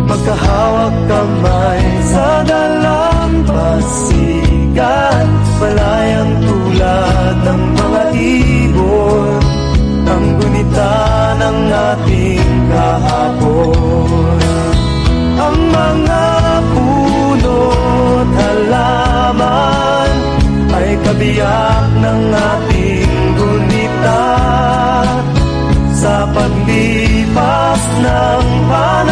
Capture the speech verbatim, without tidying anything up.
magkahawak kamay sa dalampasigan, malayang tulad ng mga ibon, ang gunita ng ating kahapon. Ang mga puno't halaman ay kabiyak ng ating gunita sa paglipas ng panahon.